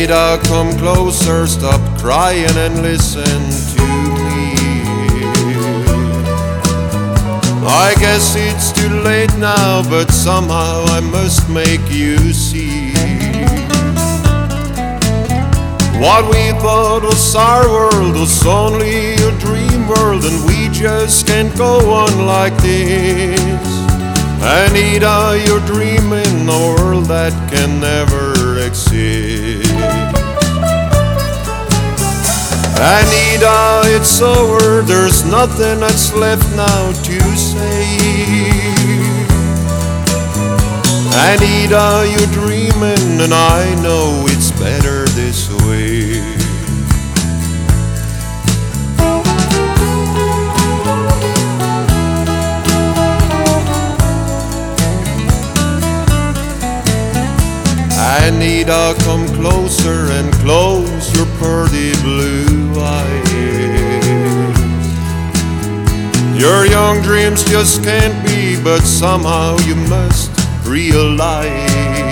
Anita, come closer, stop crying and listen to me. I guess it's too late now, but somehow I must make you see. What we thought was our world was only a dream world, and we just can't go on like this. Anita, you're dreaming a world that can never exist. Anita, it's over, there's nothing that's left now to say. Anita, you're dreaming, and I know it's better this way. Anita, come closer and close your pretty blue eyes. Your young dreams just can't be, but somehow you must realize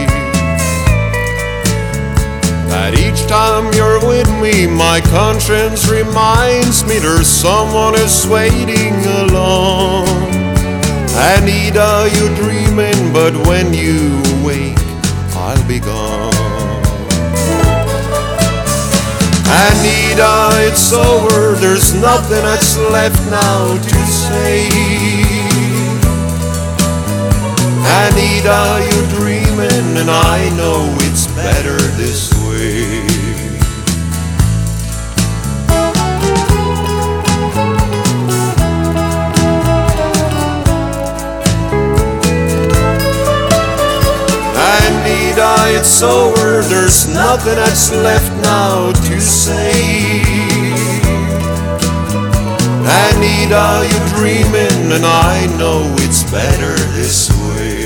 that each time you're with me, my conscience reminds me there's someone who's waiting along. Anita, you're dreaming, but when you wake, I'll be gone. Anita, it's over, there's nothing that's left now to say. Anita, you're dreaming, and I know it's better this way. Anita, it's over, there's nothing that's left now to say. Anita, you're dreaming, and I know it's better this way.